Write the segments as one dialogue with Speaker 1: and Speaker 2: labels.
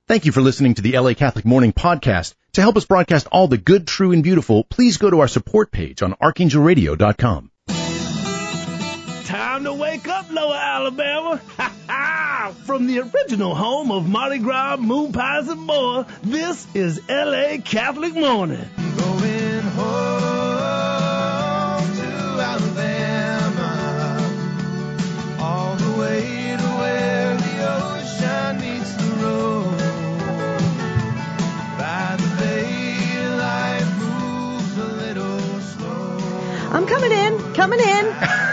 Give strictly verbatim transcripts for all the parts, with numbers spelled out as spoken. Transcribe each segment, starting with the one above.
Speaker 1: Thank you for listening to the L A Catholic Morning Podcast. To help us broadcast all the good, true, and beautiful, please go to our support page on archangel radio dot com.
Speaker 2: Time to wake up, Lower Alabama. Ha ha! From the original home of Mardi Gras, moon pies, and more, this is L A Catholic Morning. Going home to Alabama, all the way to where the ocean meets the road. By the bay, life moves a little slow.
Speaker 3: I'm coming in, coming in.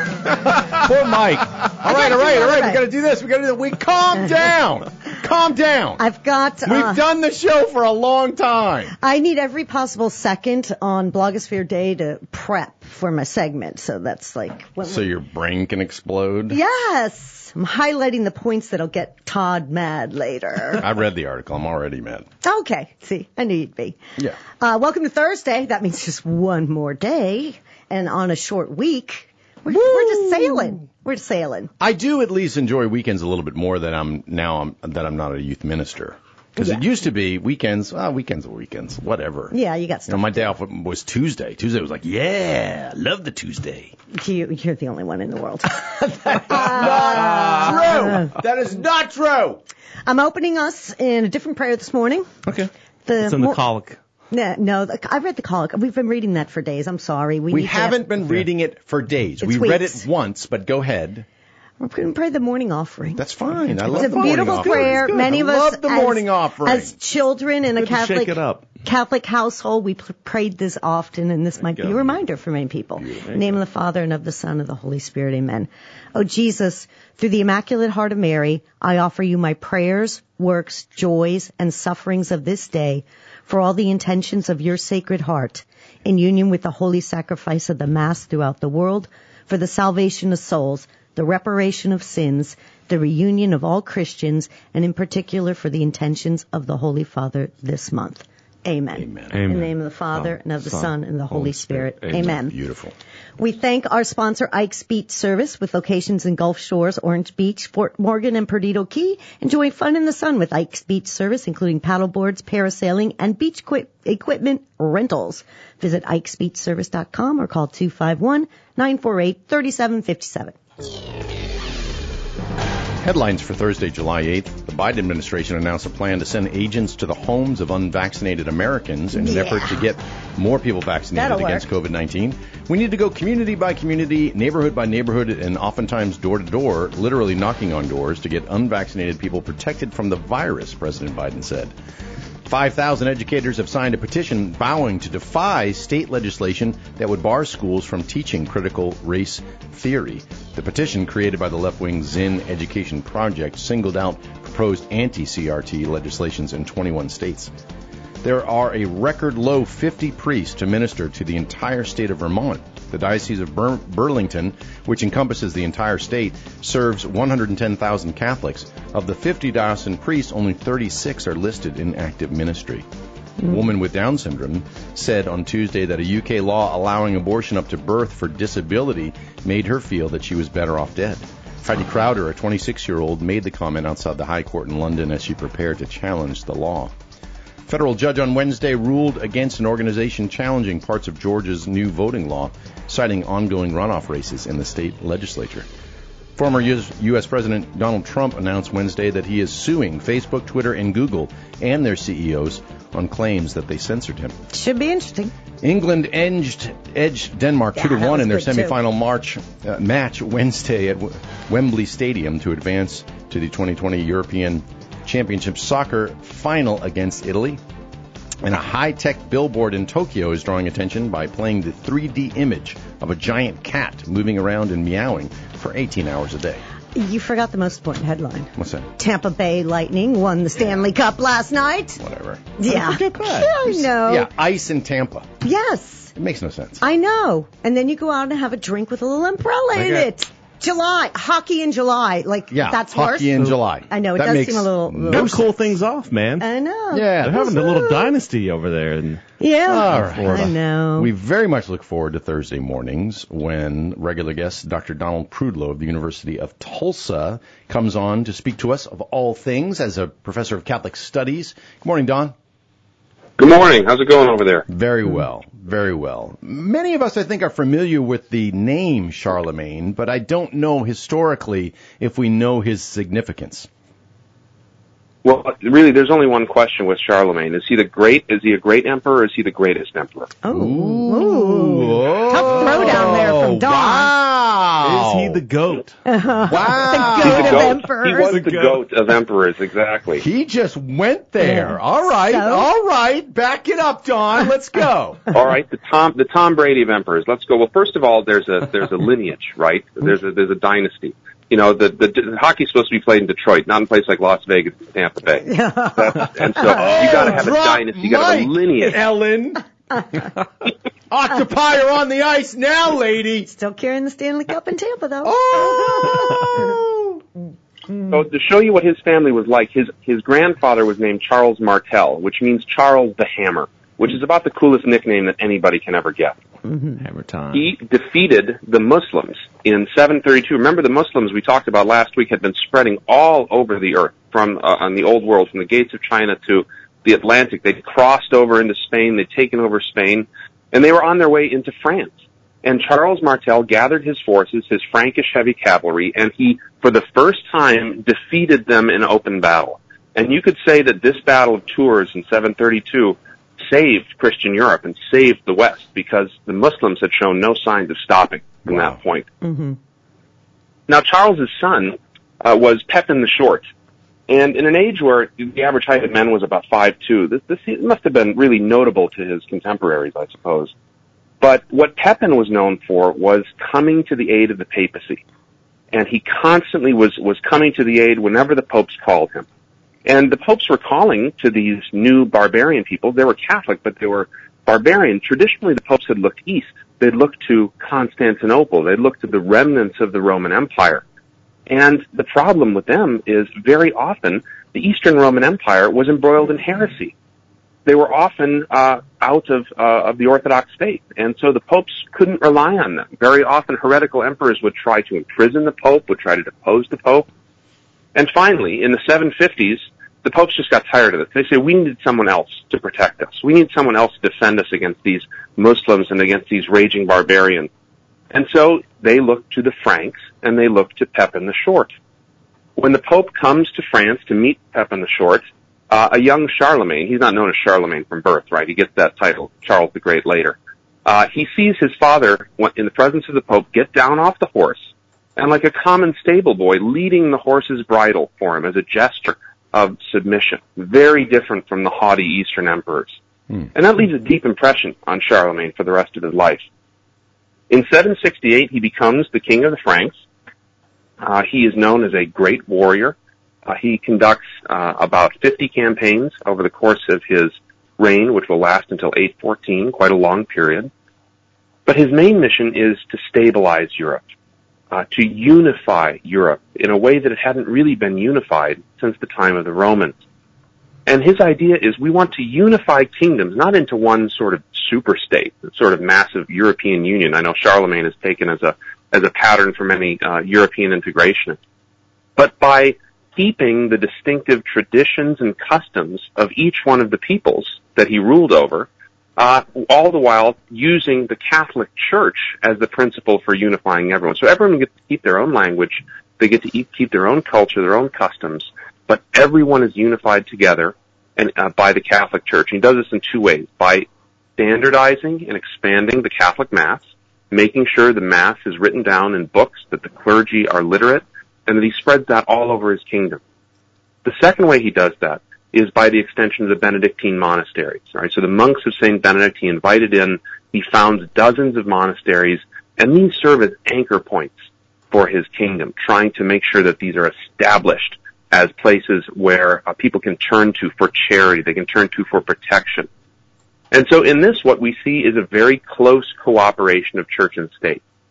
Speaker 1: Poor Mike. All right, all right, all right. We got to do this. We got to do that. We calm down. Calm down.
Speaker 3: I've got. Uh,
Speaker 1: We've done the show for a long time.
Speaker 3: I need every possible second on Blogosphere Day to prep for my segment. So that's like. When
Speaker 1: so your brain can explode?
Speaker 3: Yes. I'm highlighting the points that'll get Todd mad later.
Speaker 1: I read the article. I'm already mad.
Speaker 3: Okay. See, I knew you'd be.
Speaker 1: Yeah.
Speaker 3: Uh, welcome to Thursday. That means just one more day. And on a short week. We're, we're just sailing. We're just sailing.
Speaker 1: I do at least enjoy weekends a little bit more than I'm now I'm, that I'm not a youth minister. Because yeah. It used to be weekends, well, weekends are weekends, whatever.
Speaker 3: Yeah, you got stuff.
Speaker 1: You know, my day off was Tuesday. Tuesday was like, yeah, love the Tuesday.
Speaker 3: You, you're the only one in the world.
Speaker 1: That's not true. That is not true.
Speaker 3: I'm opening us in a different prayer this morning.
Speaker 1: Okay.
Speaker 4: The it's in the Colic.
Speaker 3: No, no, I read the Colic. We've been reading that for days. I'm sorry.
Speaker 1: We, we haven't been reading it for days.
Speaker 3: It's
Speaker 1: we
Speaker 3: weeks.
Speaker 1: read it once, but go ahead.
Speaker 3: We're going to pray the morning offering.
Speaker 1: That's fine. I love
Speaker 3: it's
Speaker 1: the
Speaker 3: a beautiful
Speaker 1: morning
Speaker 3: prayer.
Speaker 1: offering.
Speaker 3: Many
Speaker 1: I
Speaker 3: of us,
Speaker 1: love the
Speaker 3: as,
Speaker 1: morning offering.
Speaker 3: As children in
Speaker 4: Good
Speaker 3: a Catholic
Speaker 4: shake it up.
Speaker 3: Catholic household, we p- prayed this often, and this might be a reminder for many people. In the name of the Father, and of the Son, and of the Holy Spirit. Amen. Oh, Jesus, through the Immaculate Heart of Mary, I offer you my prayers, works, joys, and sufferings of this day for all the intentions of your Sacred Heart, in union with the holy sacrifice of the Mass throughout the world, for the salvation of souls, the reparation of sins, the reunion of all Christians, and in particular for the intentions of the Holy Father this month. Amen.
Speaker 1: Amen.
Speaker 3: In the name of the Father, and of the Son, Son and the Holy, Holy Spirit. Spirit. Amen. Amen.
Speaker 1: Beautiful.
Speaker 3: We thank our sponsor, Ike's Beach Service, with locations in Gulf Shores, Orange Beach, Fort Morgan, and Perdido Key. Enjoy fun in the sun with Ike's Beach Service, including paddleboards, parasailing, and beach equi- equipment rentals. Visit ikes beach service dot com or call two five one, nine four eight, three seven five seven.
Speaker 1: Headlines for Thursday, July eighth. The Biden administration announced a plan to send agents to the homes of unvaccinated Americans in an
Speaker 3: yeah.
Speaker 1: effort to get more people vaccinated
Speaker 3: That'll
Speaker 1: against
Speaker 3: work.
Speaker 1: COVID nineteen. We need to go community by community, neighborhood by neighborhood, and oftentimes door to door, literally knocking on doors to get unvaccinated people protected from the virus, President Biden said. five thousand educators have signed a petition vowing to defy state legislation that would bar schools from teaching critical race theory. The petition, created by the left-wing Zinn Education Project, singled out proposed anti-C R T legislations in twenty-one states. There are a record low fifty priests to minister to the entire state of Vermont. The Diocese of Bur- Burlington, which encompasses the entire state, serves one hundred ten thousand Catholics. Of the fifty diocesan priests, only thirty-six are listed in active ministry. A woman with Down syndrome said on Tuesday that a U K law allowing abortion up to birth for disability made her feel that she was better off dead. Heidi Crowder, a twenty-six-year-old, made the comment outside the High Court in London as she prepared to challenge the law. Federal judge on Wednesday ruled against an organization challenging parts of Georgia's new voting law, citing ongoing runoff races in the state legislature. Former U S President Donald Trump announced Wednesday that he is suing Facebook, Twitter, and Google and their C E Os on claims that they censored him.
Speaker 3: Should be interesting.
Speaker 1: England edged, edged Denmark
Speaker 3: Yeah,
Speaker 1: two to one in their
Speaker 3: good
Speaker 1: semifinal March, uh, match Wednesday at w- Wembley Stadium to advance to the twenty twenty European Championship Soccer final against Italy. And a high-tech billboard in Tokyo is drawing attention by playing the three D image of a giant cat moving around and meowing for eighteen hours a day.
Speaker 3: You forgot the most important headline.
Speaker 1: What's that?
Speaker 3: Tampa Bay Lightning won the Stanley yeah. Cup last night.
Speaker 1: Whatever.
Speaker 3: Yeah.
Speaker 1: I forget that.
Speaker 3: Yeah, I know.
Speaker 1: Yeah, ice in Tampa.
Speaker 3: Yes.
Speaker 1: It makes no sense.
Speaker 3: I know. And then you go out and have a drink with a little umbrella in
Speaker 1: Okay.
Speaker 3: it. July, hockey in July, like
Speaker 1: Yeah,
Speaker 3: that's
Speaker 1: hockey
Speaker 3: worse.
Speaker 1: in July.
Speaker 3: I know it
Speaker 1: That
Speaker 3: does
Speaker 1: makes
Speaker 3: seem a little.
Speaker 1: no
Speaker 3: little
Speaker 2: Them cool things off, man.
Speaker 3: I know.
Speaker 1: Yeah,
Speaker 2: They're having a little dynasty over there. And
Speaker 3: Yeah.
Speaker 1: All right.
Speaker 3: I know.
Speaker 1: We very much look forward to Thursday mornings when regular guest Doctor Donald Prudlow of the University of Tulsa comes on to speak to us of all things as a professor of Catholic Studies. Good morning, Don.
Speaker 4: Good morning. How's it going over there?
Speaker 1: Very well, very well. Many of us, I think, are familiar with the name Charlemagne, but I don't know historically if we know his significance.
Speaker 4: Well, really, there's only one question with Charlemagne. Is he the great? Is he a great emperor, or is he the greatest emperor?
Speaker 3: Oh, Ooh. Tough throwdown there from Don.
Speaker 1: Wow.
Speaker 2: is he the goat?
Speaker 1: Wow.
Speaker 3: The
Speaker 4: He's
Speaker 3: goat
Speaker 4: the
Speaker 3: of
Speaker 4: goat.
Speaker 3: emperors.
Speaker 4: He was
Speaker 2: The
Speaker 4: the
Speaker 2: goat.
Speaker 4: goat of emperors, exactly.
Speaker 1: He just went there.
Speaker 3: Yeah.
Speaker 1: All right,
Speaker 3: So?
Speaker 1: all right. Back it up, Don. Let's go.
Speaker 4: All right, the Tom, the Tom Brady of emperors. Let's go. Well, first of all, there's a there's a lineage, right? There's a there's a dynasty. You know, the, the, the hockey's supposed to be played in Detroit, not in a place like Las Vegas, Tampa Bay. That's, and so you got to have a
Speaker 1: Drop
Speaker 4: dynasty. You got to have a
Speaker 1: Mike,
Speaker 4: lineage.
Speaker 1: Ellen. Octopi are on the ice now, lady.
Speaker 3: Still carrying the Stanley Cup in Tampa, though.
Speaker 1: Oh.
Speaker 4: So to show you what his family was like, his his grandfather was named Charles Martel, which means Charles the Hammer, which is about the coolest nickname that anybody can ever get.
Speaker 2: Hammer time.
Speaker 4: He defeated the Muslims in seven thirty-two. Remember, the Muslims we talked about last week had been spreading all over the earth, from uh, on the old world, from the gates of China to the Atlantic. They'd crossed over into Spain. They'd taken over Spain, and they were on their way into France. And Charles Martel gathered his forces, his Frankish heavy cavalry, and he, for the first time, defeated them in open battle. And you could say that this Battle of Tours in seven thirty-two saved Christian Europe and saved the West, because the Muslims had shown no signs of stopping from
Speaker 1: Wow.
Speaker 4: that point.
Speaker 3: Mm-hmm.
Speaker 4: Now, Charles's son uh, was Pepin the Short. And in an age where the average height of men was about five two, this, this must have been really notable to his contemporaries, I suppose. But what Pepin was known for was coming to the aid of the papacy. And he constantly was, was coming to the aid whenever the popes called him. And the popes were calling to these new barbarian people. They were Catholic, but they were barbarian. Traditionally, the popes had looked east. They'd looked to Constantinople. They'd looked to the remnants of the Roman Empire. And the problem with them is very often the Eastern Roman Empire was embroiled in heresy. They were often uh, out of, uh, of the Orthodox faith, and so the popes couldn't rely on them. Very often, heretical emperors would try to imprison the pope, would try to depose the pope. And finally, in the seven fifties, the popes just got tired of it. They say, we need someone else to protect us. We need someone else to defend us against these Muslims and against these raging barbarians. And so they look to the Franks, and they look to Pepin the Short. When the pope comes to France to meet Pepin the Short, uh, a young Charlemagne, he's not known as Charlemagne from birth, right? He gets that title, Charles the Great, later. Uh, he sees his father, in the presence of the pope, get down off the horse, and like a common stable boy, leading the horse's bridle for him as a gesture of submission. Very different from the haughty Eastern emperors. Hmm. And that leaves a deep impression on Charlemagne for the rest of his life. In seven sixty-eight, he becomes the king of the Franks. Uh, he is known as a great warrior. Uh, he conducts uh, about fifty campaigns over the course of his reign, which will last until eight fourteen, quite a long period. But his main mission is to stabilize Europe. Uh, to unify Europe in a way that it hadn't really been unified since the time of the Romans. And his idea is we want to unify kingdoms, not into one sort of super state, sort of massive European union. I know Charlemagne is taken as a as a pattern for many uh, European integrationists. But by keeping the distinctive traditions and customs of each one of the peoples that he ruled over, Uh, all the while using the Catholic Church as the principle for unifying everyone. So everyone gets to keep their own language, they get to eat, keep their own culture, their own customs, but everyone is unified together and uh, by the Catholic Church. And he does this in two ways: by standardizing and expanding the Catholic Mass, making sure the Mass is written down in books, that the clergy are literate, and that he spreads that all over his kingdom. The second way he does that is by the extension of the Benedictine monasteries. Right? So the monks of Saint Benedict he invited in, he founds dozens of monasteries, and these serve as anchor points for his kingdom, trying to make sure that these are established as places where uh, people can turn to for charity, they can turn to for protection. And so in this, what we see is a very close cooperation of church and state.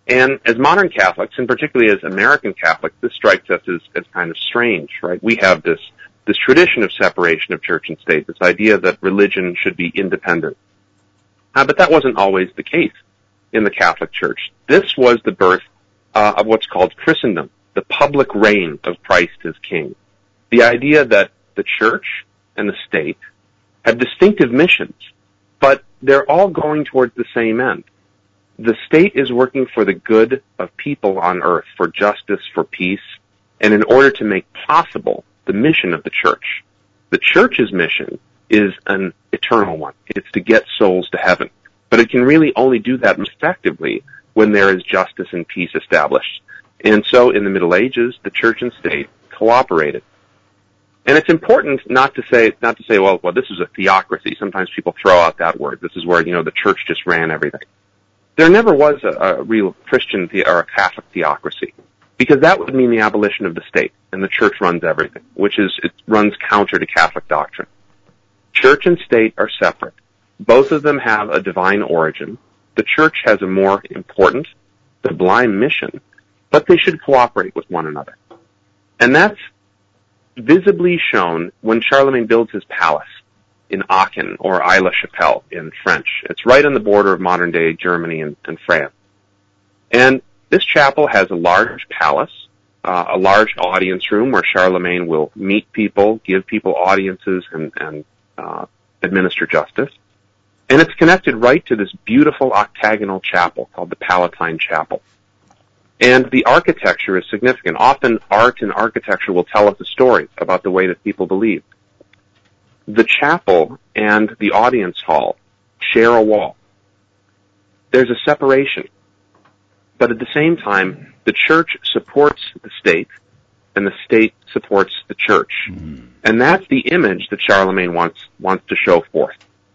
Speaker 4: And as modern Catholics, and particularly as American Catholics, this strikes us as, as kind of strange, right? We have this, this tradition of separation of church and state, this idea that religion should be independent. Uh, but that wasn't always the case in the Catholic Church. This was the birth uh, of what's called Christendom, the public reign of Christ as King. The idea that the church and the state have distinctive missions, but they're all going towards the same end. The state is working for the good of people on earth, for justice, for peace, and in order to make possible the mission of the church. The church's mission is an eternal one. It's to get souls to heaven. But it can really only do that effectively when there is justice and peace established. And so in the Middle Ages, the church and state cooperated. And it's important not to say, not to say, well, well, this is a theocracy. Sometimes people throw out that word. This is where, you know, the church just ran everything. There never was a, a real Christian the, or a Catholic theocracy, because that would mean the abolition of the state, and the church runs everything, which is, it runs counter to Catholic doctrine. Church and state are separate. Both of them have a divine origin. The church has a more important, sublime mission, but they should cooperate with one another. And that's visibly shown when Charlemagne builds his palace in Aachen, or Aix-la-Chapelle in French. It's right on the border of modern-day Germany and, and France. And this chapel has a large palace, uh, a large audience room where Charlemagne will meet people, give people audiences, and, and uh, administer justice. And it's connected right to this beautiful octagonal chapel called the Palatine Chapel. And the architecture is significant. Often art and architecture will tell us a story about the way that people believe. The chapel and the audience hall share a wall. There's a separation. But at the same time, the church supports the state, and the state supports the church. Mm. And that's the image that Charlemagne wants wants to show forth.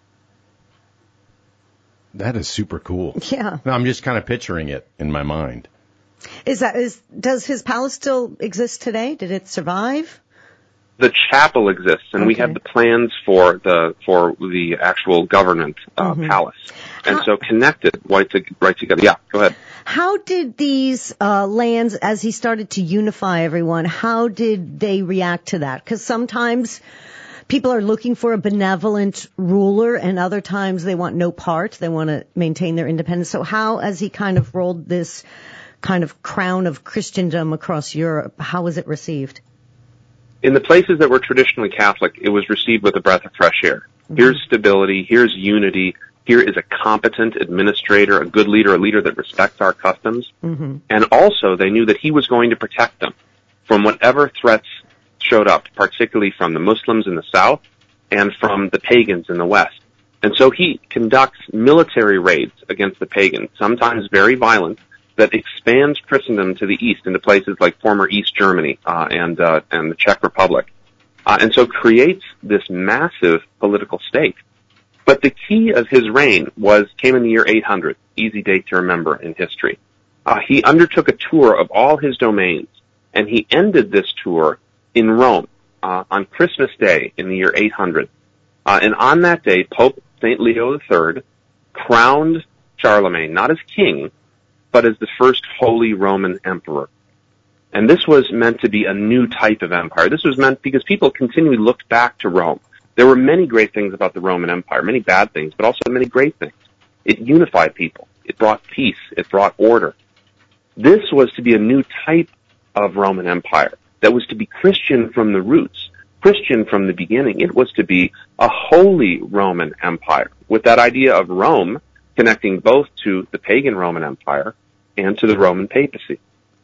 Speaker 1: That is super cool.
Speaker 3: Yeah.
Speaker 1: I'm just kind of picturing it in my mind.
Speaker 3: Is that is does his palace still exist today? Did it survive?
Speaker 4: The chapel exists, and okay. we have the plans for the for the actual government uh, mm-hmm. palace, and How, so connected right, to, right together. Yeah, go ahead.
Speaker 3: How did these uh, lands, as he started to unify everyone, how did they react to that? Because sometimes people are looking for a benevolent ruler, and other times they want no part. They want to maintain their independence. So how, as he kind of rolled this kind of crown of Christendom across Europe, how was it received?
Speaker 4: In the places that were traditionally Catholic, it was received with a breath of fresh air. Mm-hmm. Here's stability, here's unity, here is a competent administrator, a good leader, a leader that respects our customs. Mm-hmm. And also, they knew that he was going to protect them from whatever threats showed up, particularly from the Muslims in the south and from the pagans in the west. And so he conducts military raids against the pagans, sometimes very violent, that expands Christendom to the east into places like former East Germany uh, and uh, and the Czech Republic, uh, and so creates this massive political state. But the key of his reign was came in the year eight hundred, easy date to remember in history. Uh, he undertook a tour of all his domains, and he ended this tour in Rome uh, on Christmas Day in the year eight hundred. Uh, and on that day, Pope Saint Leo the Third crowned Charlemagne not as king, but as the first Holy Roman Emperor. And this was meant to be a new type of empire. This was meant because people continually looked back to Rome. There were many great things about the Roman Empire, many bad things, but also many great things. It unified people. It brought peace. It brought order. This was to be a new type of Roman Empire that was to be Christian from the roots, Christian from the beginning. It was to be a holy Roman Empire with that idea of Rome connecting both to the pagan Roman Empire and to the Roman papacy.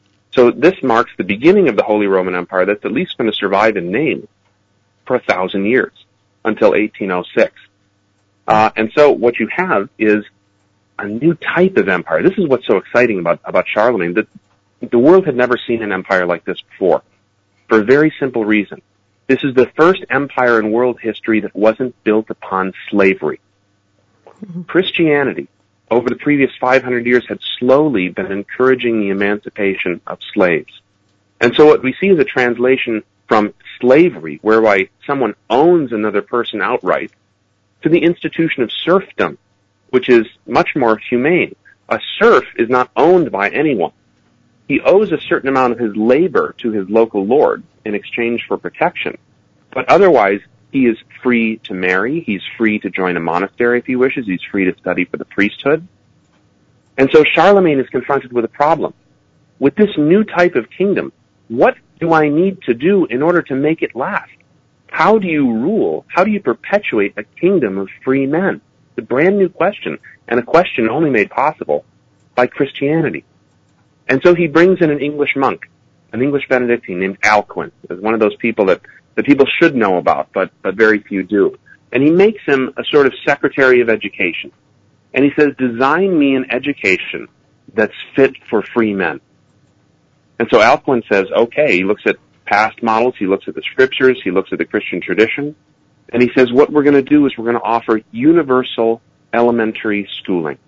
Speaker 4: So this marks the beginning of the Holy Roman Empire that's at least going to survive in name for a thousand years, until eighteen oh six. Uh, and so what you have is a new type of empire. This is what's so exciting about, about Charlemagne, that the world had never seen an empire like this before, for a very simple reason. This is the first empire in world history that wasn't built upon slavery. Christianity, over the previous five hundred years, had slowly been encouraging the emancipation of slaves. And so what we see is a translation from slavery, whereby someone owns another person outright, to the institution of serfdom, which is much more humane, A serf is not owned by anyone. He owes a certain amount of his labor to his local lord in exchange for protection. But otherwise, he is free to marry. He's free to join a monastery if he wishes. He's free to study for the priesthood. And so Charlemagne is confronted with a problem. With this new type of kingdom, what do I need to do in order to make it last? How do you rule? How do you perpetuate a kingdom of free men? It's a brand new question, and a question only made possible by Christianity. And so he brings in an English monk, an English Benedictine named Alcuin, as one of those people that, that people should know about, but, but very few do. And he makes him a sort of secretary of education. And he says, design me an education that's fit for free men. And so Alcuin says, okay, he looks at past models, he looks at the scriptures, he looks at the Christian tradition, and he says, what we're going to do is we're going to offer universal elementary schooling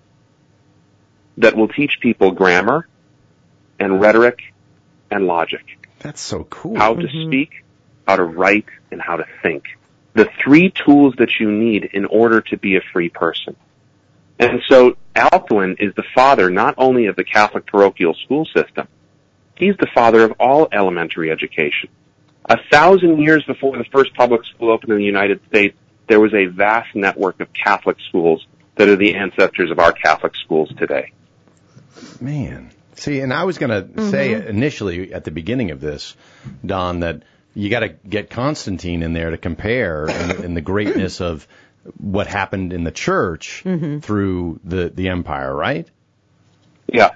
Speaker 4: that will teach people grammar and rhetoric and logic.
Speaker 1: That's so cool.
Speaker 4: How to mm-hmm. speak, how to write, and how to think. The three tools that you need in order to be a free person. And so Alcuin is the father not only of the Catholic parochial school system, he's the father of all elementary education. A thousand years before the first public school opened in the United States, there was a vast network of Catholic schools that are the ancestors of our Catholic schools today.
Speaker 1: Man. See, and I was going to mm-hmm. say initially at the beginning of this, Don, that you got to get Constantine in there to compare in, in the greatness of what happened in the church mm-hmm. through the, the empire, right?
Speaker 4: Yeah.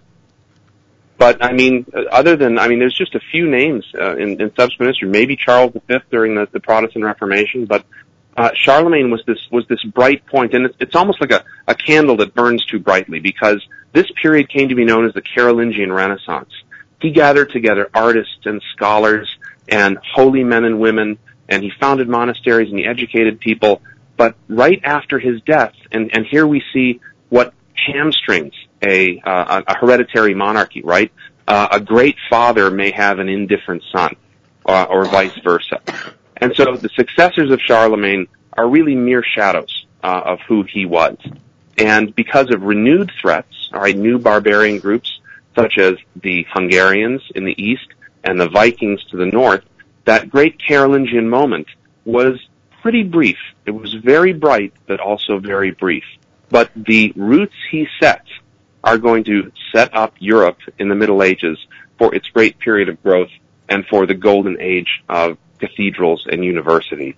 Speaker 4: But, I mean, other than, I mean, there's just a few names uh, in, in subsequent history. Maybe Charles the Fifth during the, the Protestant Reformation, but uh, Charlemagne was this was this bright point, and it's, it's almost like a, a candle that burns too brightly, because this period came to be known as the Carolingian Renaissance. He gathered together artists and scholars and holy men and women, and he founded monasteries and he educated people. But right after his death, and, and here we see what hamstrings a, uh, a hereditary monarchy, right? Uh, a great father may have an indifferent son, uh, or vice versa. And so the successors of Charlemagne are really mere shadows uh, of who he was. And because of renewed threats, all right, new barbarian groups such as the Hungarians in the east and the Vikings to the north, that great Carolingian moment was pretty brief. It was very bright, but also very brief. But the roots he sets are going to set up Europe in the Middle Ages for its great period of growth and for the golden age of cathedrals and universities.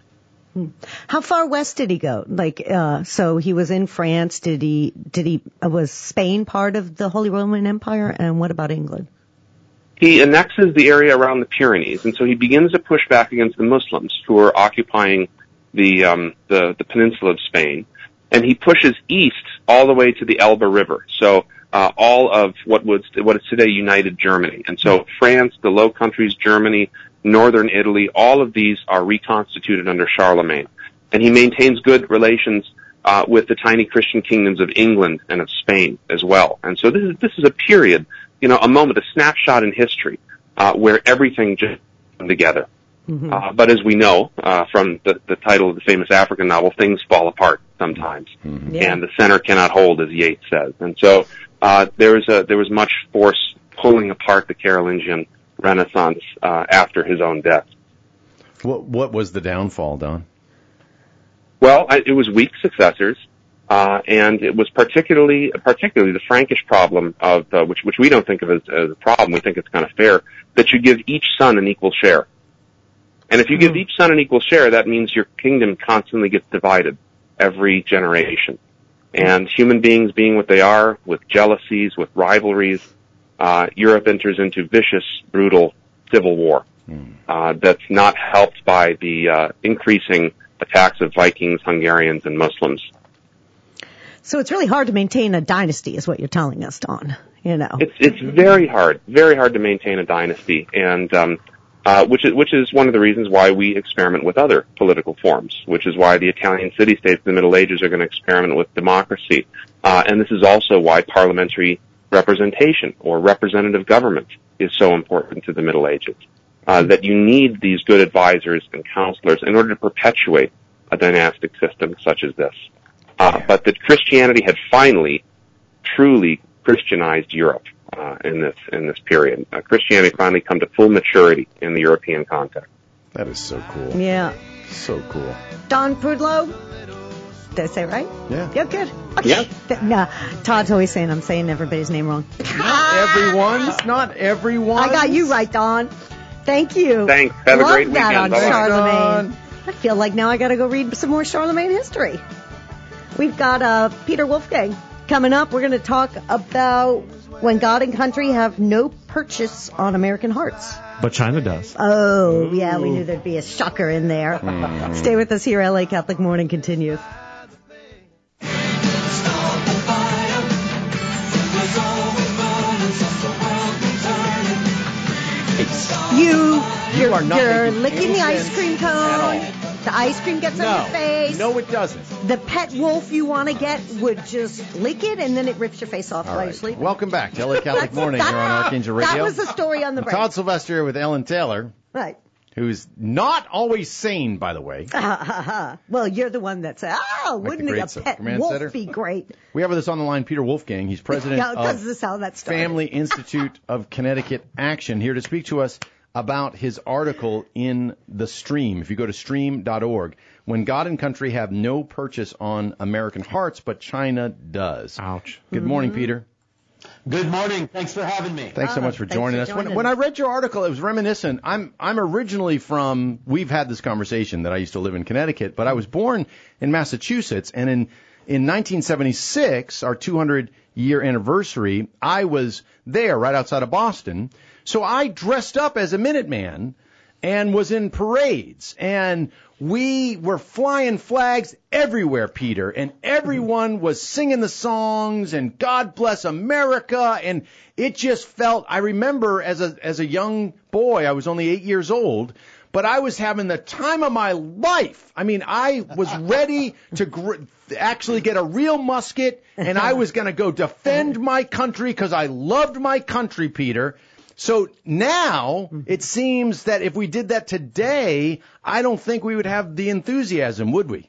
Speaker 3: How far west did he go? Like, uh, so he was in France. Did he, did he, uh, was Spain part of the Holy Roman Empire? And what about England?
Speaker 4: He annexes the area around the Pyrenees, and so he begins to push back against the Muslims who are occupying the, um, the, the peninsula of Spain. And he pushes east all the way to the Elbe River. So, uh, all of what was, what is today United Germany. And so France, the Low Countries, Germany, northern Italy, all of these are reconstituted under Charlemagne. And he maintains good relations uh, with the tiny Christian kingdoms of England and of Spain as well. And so this is this is a period, you know, a moment, a snapshot in history uh, where everything just comes together. Mm-hmm. Uh, but as we know uh, from the, the title of the famous African novel, things fall apart sometimes, mm-hmm. yeah. and the center cannot hold, as Yeats says. And so uh, there was a, there was much force pulling apart the Carolingian Renaissance uh, after his own death.
Speaker 1: What what was the downfall, Don?
Speaker 4: Well, I, it was weak successors, uh, and it was particularly particularly the Frankish problem of uh, which which we don't think of as, as a problem. We think it's kind of fair that you give each son an equal share. And if you give each son an equal share, that means your kingdom constantly gets divided every generation. And human beings being what they are, with jealousies, with rivalries, uh, Europe enters into vicious, brutal civil war uh, that's not helped by the uh, increasing attacks of Vikings, Hungarians, and Muslims.
Speaker 3: So it's really hard to maintain a dynasty, is what you're telling us, Don. You know,
Speaker 4: it's it's very hard, very hard to maintain a dynasty, and um, Uh, which is which is one of the reasons why we experiment with other political forms, which is why the Italian city-states in the Middle Ages are going to experiment with democracy. Uh, and this is also why parliamentary representation or representative government is so important to the Middle Ages, uh, that you need these good advisors and counselors in order to perpetuate a dynastic system such as this. Uh, but that Christianity had finally, truly Christianized Europe uh, in this in this period. Uh, Christianity finally come to full maturity in the European context.
Speaker 1: That is so cool.
Speaker 3: Yeah.
Speaker 1: So cool.
Speaker 3: Don Prudlow. Did I say it right?
Speaker 1: Yeah.
Speaker 3: Yeah, good. Okay.
Speaker 4: Yeah.
Speaker 3: Th- No, Todd's always saying I'm saying everybody's name wrong.
Speaker 1: Not everyone's. Not everyone.
Speaker 3: I got you right, Don. Thank you.
Speaker 4: Thanks. Have
Speaker 3: Love
Speaker 4: a great
Speaker 3: that
Speaker 4: weekend.
Speaker 3: on
Speaker 4: Bye-bye.
Speaker 3: Charlemagne. I feel like now I got to go read some more Charlemagne history. We've got uh, Peter Wolfgang coming up. We're going to talk about when God and country have no purchase on American hearts.
Speaker 2: But China does.
Speaker 3: Oh, yeah, we knew there'd be a shocker in there.
Speaker 1: Mm.
Speaker 3: Stay with us here. L A Catholic Morning continues. You, you're,
Speaker 1: are not
Speaker 3: you're
Speaker 1: making
Speaker 3: licking
Speaker 1: any
Speaker 3: the ice
Speaker 1: sense
Speaker 3: cream
Speaker 1: at all.
Speaker 3: cone. The ice cream gets on
Speaker 1: No.
Speaker 3: your face.
Speaker 1: No, it doesn't.
Speaker 3: The pet wolf you want to get would just lick it, and then it rips your face off
Speaker 1: All
Speaker 3: while
Speaker 1: right.
Speaker 3: you sleep.
Speaker 1: Welcome back to L A Catholic
Speaker 3: That's-
Speaker 1: Morning
Speaker 3: that-
Speaker 1: here on Archangel Radio.
Speaker 3: That was the story on the break.
Speaker 1: Todd Sylvester with Ellen Taylor,
Speaker 3: Right.
Speaker 1: who's not always sane, by the way.
Speaker 3: Well, you're the one that said, oh,
Speaker 1: the
Speaker 3: wouldn't
Speaker 1: great
Speaker 3: a pet
Speaker 1: Superman
Speaker 3: wolf
Speaker 1: setter.
Speaker 3: be great?
Speaker 1: We have with us on the line Peter Wolfgang. He's president
Speaker 3: Yeah, because
Speaker 1: of
Speaker 3: this is how that started.
Speaker 1: Family Institute of Connecticut Action, here to speak to us about his article in The Stream. If you go to stream dot org, when God and country have no purchase on American hearts, but China does.
Speaker 2: Ouch.
Speaker 1: Good
Speaker 3: Mm-hmm.
Speaker 1: morning, Peter.
Speaker 5: Good morning. Thanks for having me.
Speaker 1: Thanks so
Speaker 3: Oh,
Speaker 1: much for
Speaker 3: thanks
Speaker 1: joining
Speaker 3: for
Speaker 1: us.
Speaker 3: joining
Speaker 1: when, when I
Speaker 3: us.
Speaker 1: read your article, it was reminiscent. I'm I'm originally from. We've had this conversation that I used to live in Connecticut, but I was born in Massachusetts, and in in nineteen seventy-six, our two hundred year anniversary, I was there right outside of Boston. So I dressed up as a Minuteman and was in parades, and we were flying flags everywhere, Peter, and everyone was singing the songs and God Bless America, and it just felt, I remember as a as a young boy, I was only eight years old, but I was having the time of my life. I mean, I was ready to gr- actually get a real musket, and I was going to go defend my country because I loved my country, Peter. So now it seems that if we did that today, I don't think we would have the enthusiasm, would we?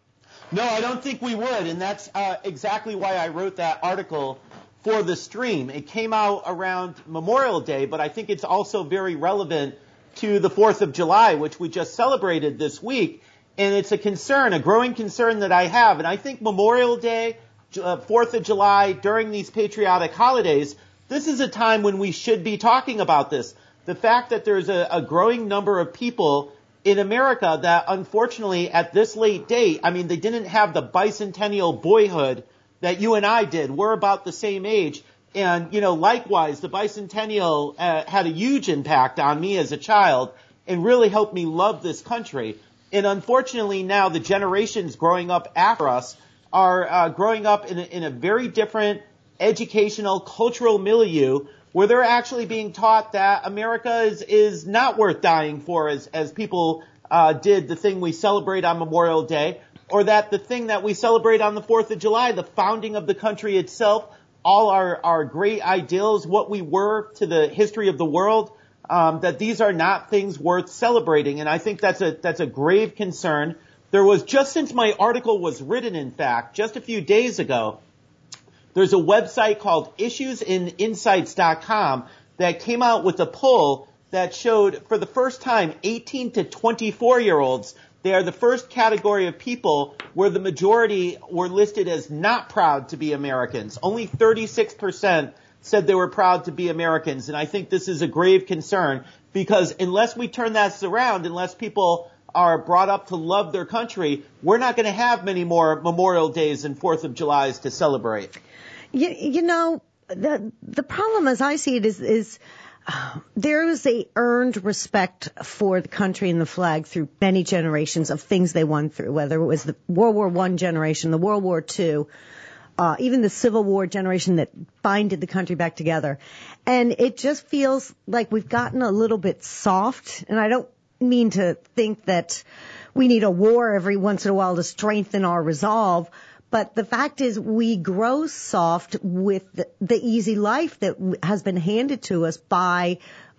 Speaker 5: No, I don't think we would, and that's uh, exactly why I wrote that article for The Stream. It came out around Memorial Day, but I think it's also very relevant to the fourth of July, which we just celebrated this week, and it's a concern, a growing concern that I have, and I think Memorial Day, uh, fourth of July, during these patriotic holidays, this is a time when we should be talking about this. The fact that there's a, a growing number of people in America that unfortunately at this late date, I mean, they didn't have the bicentennial boyhood that you and I did. We're about the same age. And, you know, likewise, the bicentennial uh, had a huge impact on me as a child and really helped me love this country. And unfortunately now the generations growing up after us are uh, growing up in a, in a very different educational, cultural milieu where they're actually being taught that America is, is not worth dying for as, as people uh, did the thing we celebrate on Memorial Day, or that the thing that we celebrate on the fourth of July, the founding of the country itself, all our, our great ideals, what we were to the history of the world, um, that these are not things worth celebrating. And I think that's a, that's a grave concern. There was, just since my article was written, in fact, just a few days ago, there's a website called issues in insights dot com that came out with a poll that showed for the first time eighteen to twenty-four year olds, they are the first category of people where the majority were listed as not proud to be Americans. Only thirty-six percent said they were proud to be Americans. And I think this is a grave concern because unless we turn that around, unless people are brought up to love their country, we're not going to have many more Memorial Days and fourth of Julys to celebrate.
Speaker 3: You, you know, the the problem as I see it is is uh, there is a earned respect for the country and the flag through many generations of things they won through, whether it was the World War One generation, the World War Two, uh, even the Civil War generation that binded the country back together. And it just feels like we've gotten a little bit soft, and I don't mean to think that we need a war every once in a while to strengthen our resolve. But the fact is we grow soft with the, the easy life that has been handed to us by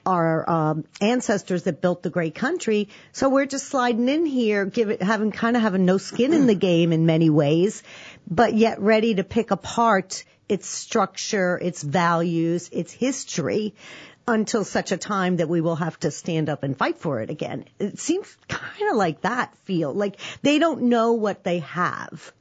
Speaker 3: our um, ancestors that built the great country. So we're just sliding in here, give it, having kind of having no skin in the game in many ways, but yet ready to pick apart its structure, its values, its history, until such a time that we will have to stand up and fight for it again. It seems kind of like that feel, like they don't know what they have.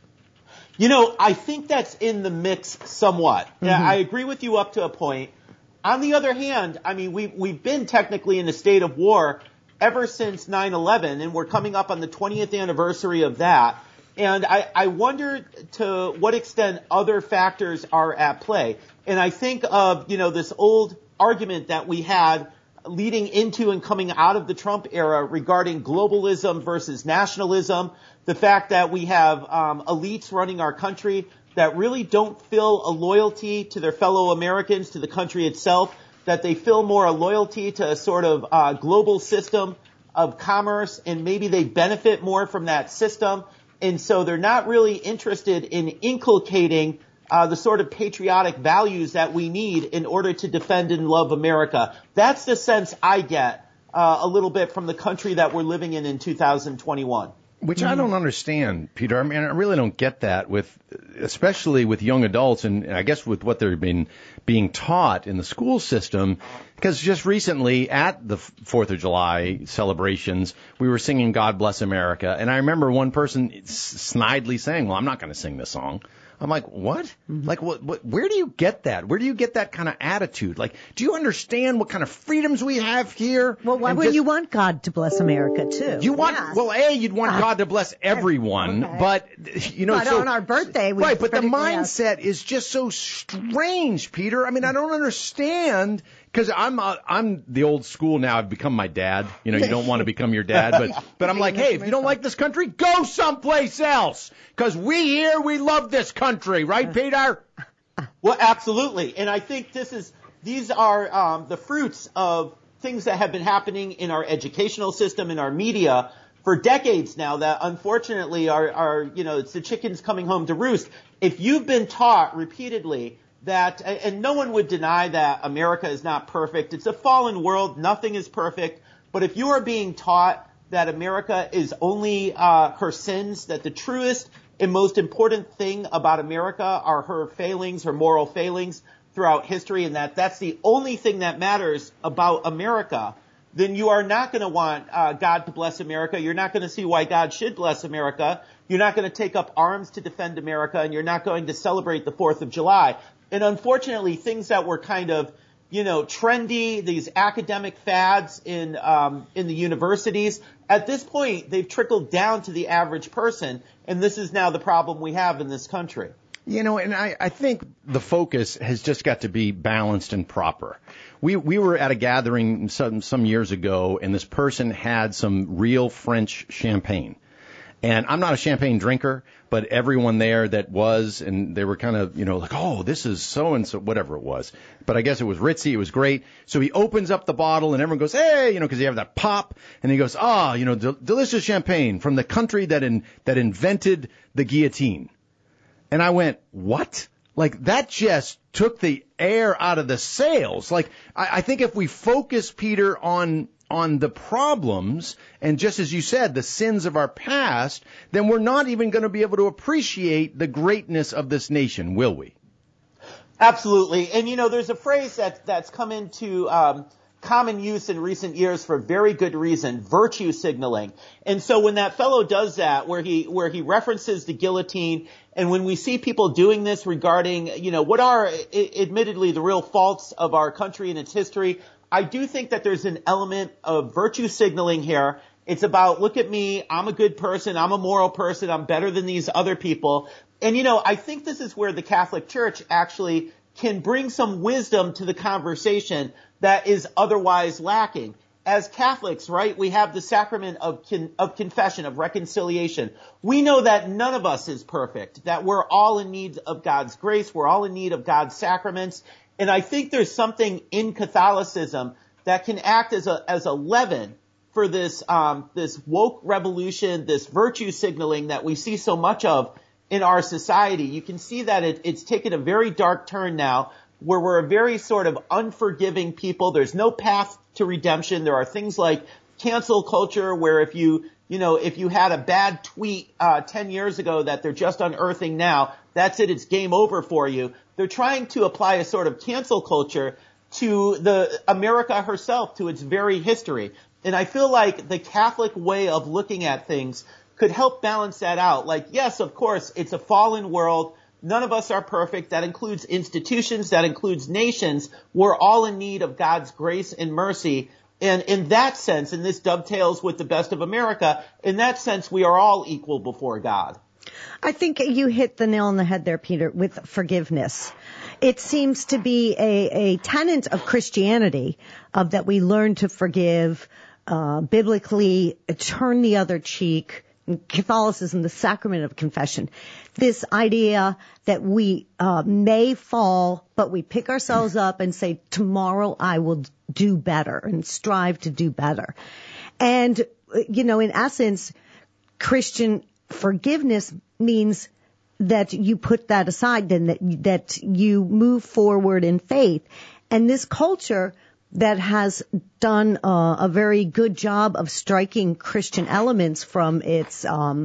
Speaker 5: You know, I think that's in the mix somewhat.
Speaker 3: Mm-hmm.
Speaker 5: Yeah, I agree with you up to a point. On the other hand, I mean, we, we've been technically in a state of war ever since nine eleven, and we're coming up on the twentieth anniversary of that. And I, I wonder to what extent other factors are at play. And I think of, you know, this old argument that we had leading into and coming out of the Trump era regarding globalism versus nationalism, the fact that we have um, elites running our country that really don't feel a loyalty to their fellow Americans, to the country itself, that they feel more a loyalty to a sort of uh, global system of commerce, and maybe they benefit more from that system. And so they're not really interested in inculcating uh, the sort of patriotic values that we need in order to defend and love America. That's the sense I get uh, a little bit from the country that we're living in in two thousand twenty-one.
Speaker 1: Which I don't understand, Peter. I mean, I really don't get that with, especially with young adults, and I guess with what they're being being taught in the school system. Because just recently at the Fourth of July celebrations, we were singing "God Bless America," and I remember one person snidely saying, "Well, I'm not going to sing this song." I'm like, what? Mm-hmm. Like, what, what? Where do you get that? Where do you get that kind of attitude? Like, do you understand what kind of freedoms we have here?
Speaker 3: Well, why would you want God to bless America too?
Speaker 1: You want,
Speaker 3: yeah.
Speaker 1: well, A, you'd want uh, God to bless everyone, okay. but, you know,
Speaker 3: but
Speaker 1: so,
Speaker 3: on our birthday, we
Speaker 1: right, but the mindset is just so strange, Peter. I mean, I don't understand. Because I'm uh, I'm the old school now. I've become my dad. You know, you don't want to become your dad, but but I'm like, hey, if you don't like this country, go someplace else. Because we here, we love this country, right, Peter?
Speaker 5: Well, absolutely. And I think this is these are um, the fruits of things that have been happening in our educational system, in our media for decades now. That unfortunately are are you know it's the chickens coming home to roost. If you've been taught repeatedly that, and no one would deny that America is not perfect. It's a fallen world. Nothing is perfect. But if you are being taught that America is only uh, her sins, that the truest and most important thing about America are her failings, her moral failings throughout history, and that that's the only thing that matters about America, then you are not going to want uh, God to bless America. You're not going to see why God should bless America. You're not going to take up arms to defend America, and you're not going to celebrate the Fourth of July. And unfortunately, things that were kind of, you know, trendy, these academic fads in um, in the universities, at this point, they've trickled down to the average person. And this is now the problem we have in this country.
Speaker 1: You know, and I, I think the focus has just got to be balanced and proper. We we were at a gathering some some years ago, and this person had some real French champagne. And I'm not a champagne drinker, but everyone there that was, and they were kind of, you know, like, oh, this is so-and-so, whatever it was. But I guess it was ritzy. It was great. So he opens up the bottle, and everyone goes, hey, you know, because you have that pop. And he goes, ah, oh, you know, del- delicious champagne from the country that in, that invented the guillotine. And I went, what? Like, that just took the air out of the sails. Like, I, I think if we focus, Peter, on on the problems, and just as you said, the sins of our past, then we're not even going to be able to appreciate the greatness of this nation, will we?
Speaker 5: Absolutely. And, you know, there's a phrase that, that's come into um, common use in recent years for very good reason, virtue signaling. And so when that fellow does that, where he where he references the guillotine, and when we see people doing this regarding, you know, what are I- admittedly the real faults of our country and its history, I do think that there's an element of virtue signaling here. It's about, look at me, I'm a good person, I'm a moral person, I'm better than these other people. And, you know, I think this is where the Catholic Church actually can bring some wisdom to the conversation that is otherwise lacking. As Catholics, right, we have the sacrament of con- of confession, of reconciliation. We know that none of us is perfect, that we're all in need of God's grace, we're all in need of God's sacraments. And I think there's something in Catholicism that can act as a as a leaven for this um, this woke revolution, this virtue signaling that we see so much of in our society. You can see that it, it's taken a very dark turn now, where we're a very sort of unforgiving people. There's no path to redemption. There are things like cancel culture, where if you, you know, if you had a bad tweet uh ten years ago that they're just unearthing now, that's it, it's game over for you. They're trying to apply a sort of cancel culture to the America herself, to its very history. And I feel like the Catholic way of looking at things could help balance that out. Like, yes, of course, it's a fallen world. None of us are perfect. That includes institutions. That includes nations. We're all in need of God's grace and mercy. And in that sense, and this dovetails with the best of America, in that sense, we are all equal before God.
Speaker 3: I think you hit the nail on the head there, Peter, with forgiveness. It seems to be a, a tenet of Christianity, of that we learn to forgive, uh, biblically turn the other cheek. In Catholicism, the sacrament of confession. This idea that we uh, may fall, but we pick ourselves up and say, tomorrow I will do better, and strive to do better. And, you know, in essence, Christian forgiveness means that you put that aside, and that, that you move forward in faith. And this culture that has done uh, a very good job of striking Christian elements from its um,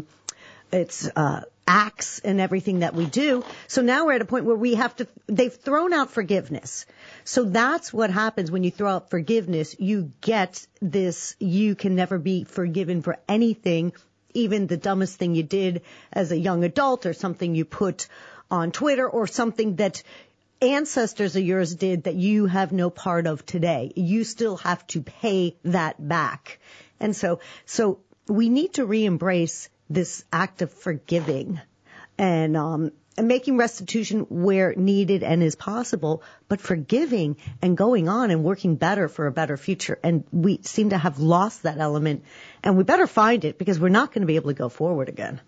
Speaker 3: its uh, acts and everything that we do. So now we're at a point where we have to, they've thrown out forgiveness. So that's what happens when you throw out forgiveness. You get this, you can never be forgiven for anything, even the dumbest thing you did as a young adult, or something you put on Twitter, or something that ancestors of yours did that you have no part of today. You still have to pay that back. And so, so we need to re-embrace this act of forgiving and, um, and making restitution where needed and is possible, but forgiving and going on and working better for a better future. And we seem to have lost that element, and we better find it, because we're not going to be able to go forward again.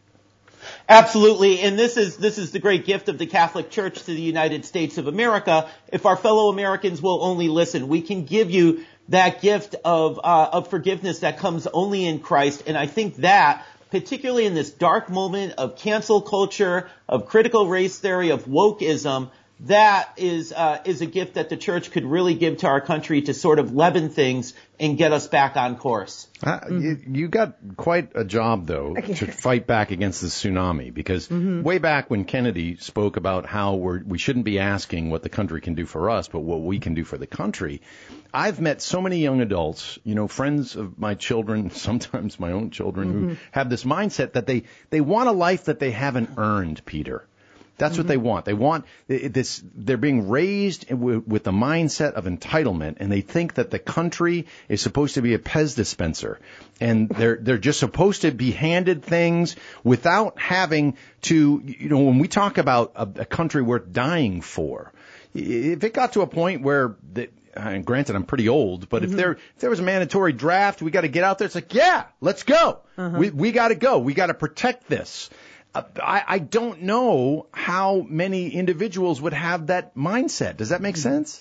Speaker 5: Absolutely, and this is this is the great gift of the Catholic Church to the United States of America. If our fellow Americans will only listen, we can give you that gift of uh, of forgiveness that comes only in Christ. And I think that, particularly in this dark moment of cancel culture, of critical race theory, of wokeism, that is uh, is a gift that the Church could really give to our country to sort of leaven things and get us back on course.
Speaker 1: Uh, you, you got quite a job, though, to fight back against the tsunami, because mm-hmm. way back when Kennedy spoke about how we're, we shouldn't be asking what the country can do for us, but what we can do for the country, I've met so many young adults, you know, friends of my children, sometimes my own children, mm-hmm. who have this mindset that they, they want a life that they haven't earned, Peter. That's mm-hmm. what they want. They want this. They're being raised with the mindset of entitlement, and they think that the country is supposed to be a Pez dispenser, and they're they're just supposed to be handed things without having to. You know, when we talk about a, a country worth dying for, if it got to a point where the, and granted, I'm pretty old, but mm-hmm. if there if there was a mandatory draft, we got to get out there. It's like, yeah, let's go. Uh-huh. We we got to go. We got to protect this. I, I don't know how many individuals would have that mindset. Does that make sense?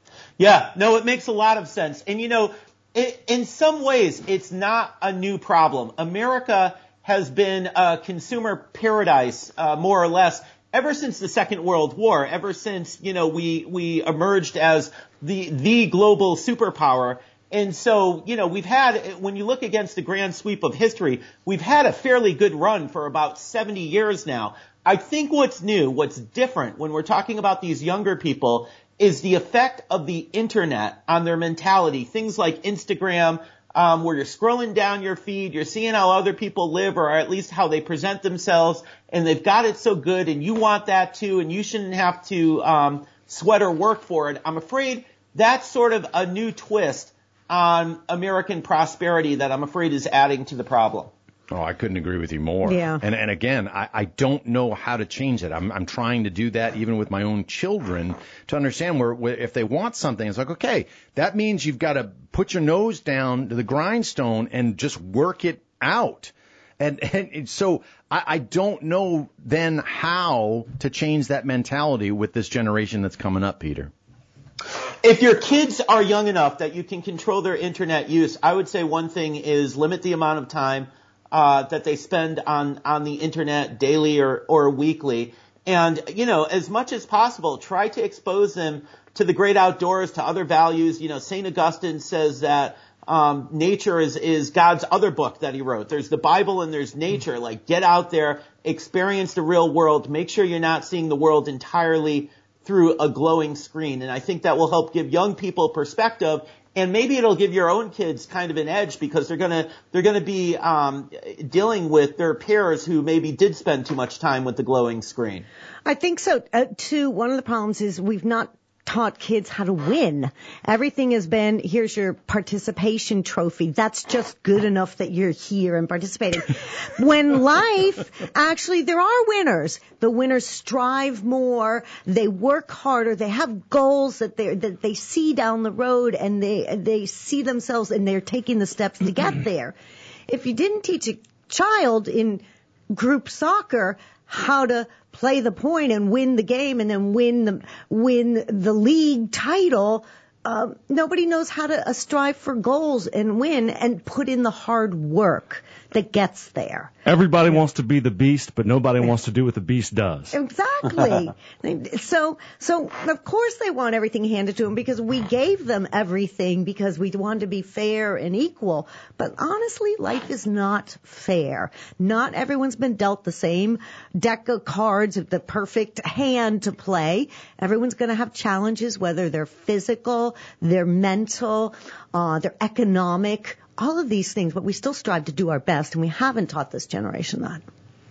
Speaker 5: Yeah, no, it makes a lot of sense. And, you know, it, in some ways, it's not a new problem. America has been a consumer paradise, uh, more or less, ever since the Second World War, ever since, you know, we, we emerged as the, the global superpower. And so, you know, we've had, when you look against the grand sweep of history, we've had a fairly good run for about seventy years now. I think what's new, what's different when we're talking about these younger people is the effect of the internet on their mentality. Things like Instagram, um, where you're scrolling down your feed, you're seeing how other people live, or at least how they present themselves, and they've got it so good, and you want that too, and you shouldn't have to um, sweat or work for it. I'm afraid that's sort of a new twist on American prosperity that I'm afraid is adding to the problem.
Speaker 1: Oh, I couldn't agree with you more.
Speaker 3: Yeah.
Speaker 1: And and again, I, I don't know how to change it. I'm I'm trying to do that even with my own children to understand where, where if they want something, it's like, okay, that means you've got to put your nose down to the grindstone and just work it out. And and so I, I don't know then how to change that mentality with this generation that's coming up, Peter.
Speaker 5: If your kids are young enough that you can control their internet use, I would say one thing is limit the amount of time uh that they spend on on the internet daily or or weekly. And, you know, as much as possible, try to expose them to the great outdoors, to other values. You know, Saint Augustine says that um, nature is, is God's other book that he wrote. There's the Bible and there's nature. Like, get out there, experience the real world, make sure you're not seeing the world entirely through a glowing screen. And I think that will help give young people perspective. And maybe it'll give your own kids kind of an edge because they're gonna they're gonna be um, dealing with their peers who maybe did spend too much time with the glowing screen.
Speaker 3: I think so. Uh, too, one of the problems is we've not taught kids how to win. Everything has been, here's your participation trophy. That's just good enough that you're here and participating. When life, actually, there are winners. The winners strive more. They work harder. They have goals that they that they see down the road, and they they see themselves, and they're taking the steps to get there. If you didn't teach a child in group soccer how to play the point and win the game and then win the win the league title, uh, nobody knows how to uh, strive for goals and win and put in the hard work that gets there.
Speaker 6: Everybody wants to be the beast, but nobody wants to do what the beast does.
Speaker 3: Exactly. so, so of course they want everything handed to them because we gave them everything because we wanted to be fair and equal. But honestly, life is not fair. Not everyone's been dealt the same deck of cards, the perfect hand to play. Everyone's going to have challenges, whether they're physical, they're mental, uh, they're economic, all of these things, but we still strive to do our best, and we haven't taught this generation that.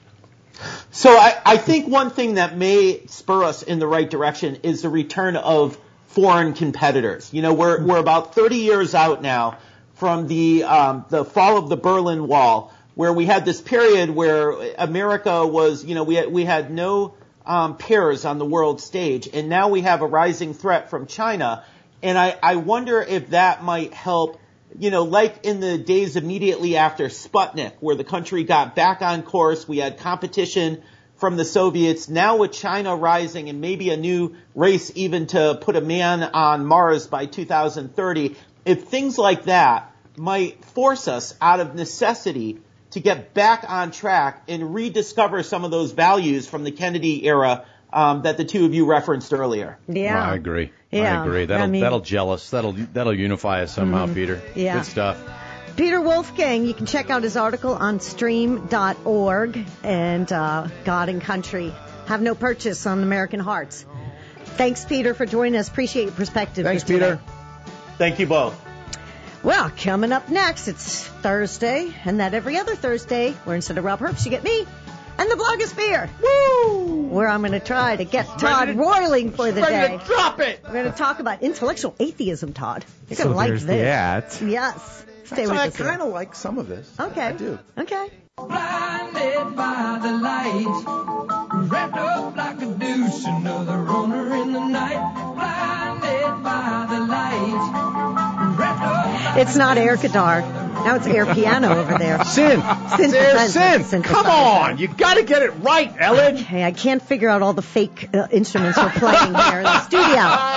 Speaker 5: So I, I think one thing that may spur us in the right direction is the return of foreign competitors. You know, we're we're about thirty years out now from the um, the fall of the Berlin Wall, where we had this period where America was, you know, we had, we had no um, peers on the world stage, and now we have a rising threat from China, and I, I wonder if that might help. You know, like in the days immediately after Sputnik, where the country got back on course, we had competition from the Soviets. Now with China rising and maybe a new race even to put a man on Mars by two thousand thirty, if things like that might force us out of necessity to get back on track and rediscover some of those values from the Kennedy era um, that the two of you referenced earlier.
Speaker 3: Yeah.
Speaker 1: I agree.
Speaker 3: Yeah.
Speaker 1: I agree. That'll,
Speaker 3: I mean,
Speaker 1: that'll gel us. That'll, that'll unify us somehow,
Speaker 3: mm,
Speaker 1: Peter.
Speaker 3: Yeah.
Speaker 1: Good stuff.
Speaker 3: Peter Wolfgang, you can check out his article on stream dot org and uh, God and Country. Have no purchase on American Hearts. Thanks, Peter, for joining us. Appreciate your perspective.
Speaker 1: Thanks,
Speaker 3: today.
Speaker 1: Peter.
Speaker 5: Thank you both.
Speaker 3: Well, coming up next, it's Thursday, and that every other Thursday, where instead of Rob Herbst, you get me and the Blogosphere. Woo! Where I'm going to try to get Todd to, roiling for the
Speaker 1: ready
Speaker 3: day.
Speaker 1: To drop it.
Speaker 3: We're going to talk about intellectual atheism, Todd. You're
Speaker 6: so
Speaker 3: going to like
Speaker 6: there's
Speaker 3: this.
Speaker 6: That.
Speaker 3: Yes. Stay
Speaker 1: That's
Speaker 3: with
Speaker 1: I
Speaker 3: us.
Speaker 1: kind of like some of this.
Speaker 3: Okay.
Speaker 1: I do.
Speaker 3: Okay.
Speaker 7: Blinded by the light, wrapped up like a douche, another runner in the night. Blinded by the light, wrapped up like
Speaker 3: It's not air guitar. Now it's air piano over there.
Speaker 1: Sin.
Speaker 3: Synthesizer.
Speaker 1: Sin.
Speaker 3: Synthesizer.
Speaker 1: Come on. You got to get it right, Ellen.
Speaker 3: Hey, I can't figure out all the fake uh, instruments we're playing here in the studio.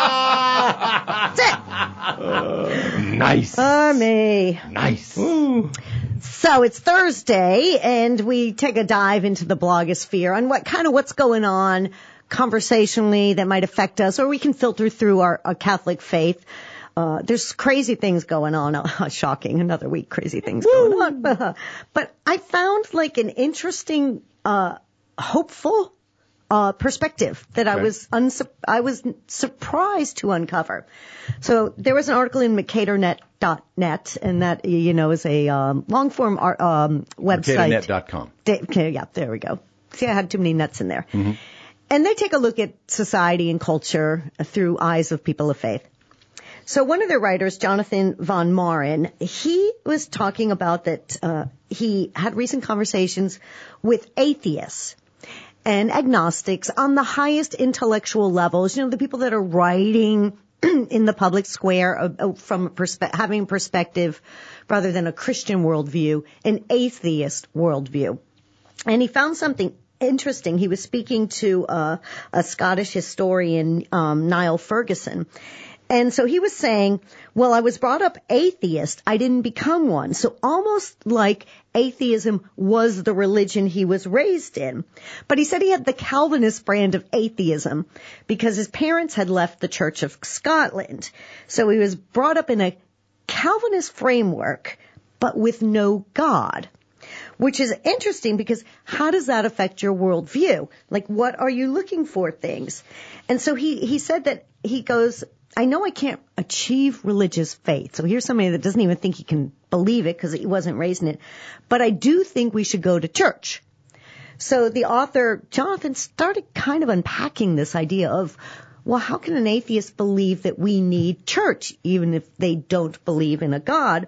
Speaker 3: That's it.
Speaker 1: Uh, nice.
Speaker 3: Army.
Speaker 1: Nice.
Speaker 3: So it's Thursday, and we take a dive into the blogosphere on what kind of what's going on conversationally that might affect us, or we can filter through our, our Catholic faith. Uh, there's crazy things going on. Uh, shocking. Another week, crazy things Woo! going on. But I found like an interesting, uh, hopeful, uh, perspective that okay. I was unsu- I was surprised to uncover. So there was an article in Mercator net dot net, and that, you know, is a, um, long form, um, website.
Speaker 1: Mercator net dot com.
Speaker 3: Okay, yeah, there we go. See, I had too many nets in there.
Speaker 1: Mm-hmm.
Speaker 3: And they take a look at society and culture through eyes of people of faith. So one of their writers, Jonathan Von Marin, he was talking about that uh, he had recent conversations with atheists and agnostics on the highest intellectual levels, you know, the people that are writing in the public square uh, from perspe- having perspective rather than a Christian worldview, an atheist worldview. And he found something interesting. He was speaking to uh, a Scottish historian, um, Niall Ferguson. And so he was saying, well, I was brought up atheist. I didn't become one. So almost like atheism was the religion he was raised in. But he said he had the Calvinist brand of atheism because his parents had left the Church of Scotland. So he was brought up in a Calvinist framework, but with no God. Which is interesting because how does that affect your worldview? Like, what are you looking for things? And so he, he said that he goes, I know I can't achieve religious faith. So here's somebody that doesn't even think he can believe it because he wasn't raised in it. But I do think we should go to church. So the author, Jonathan, started kind of unpacking this idea of, well, how can an atheist believe that we need church, even if they don't believe in a God?